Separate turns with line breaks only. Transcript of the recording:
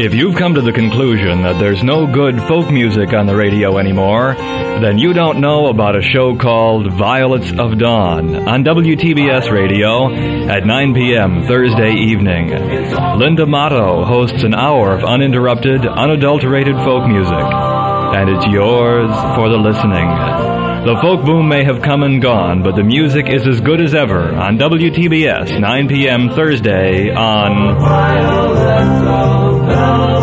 If you've come to the conclusion that there's no good folk music on the radio anymore, then you don't know about a show called Violets of Dawn on WTBS Radio at 9 p.m. Thursday evening. Linda Motto hosts an hour of uninterrupted, unadulterated folk music, and it's yours for the listening. The folk boom may have come and gone, but the music is as good as ever on WTBS, 9 p.m. Thursday on Violets of Dawn.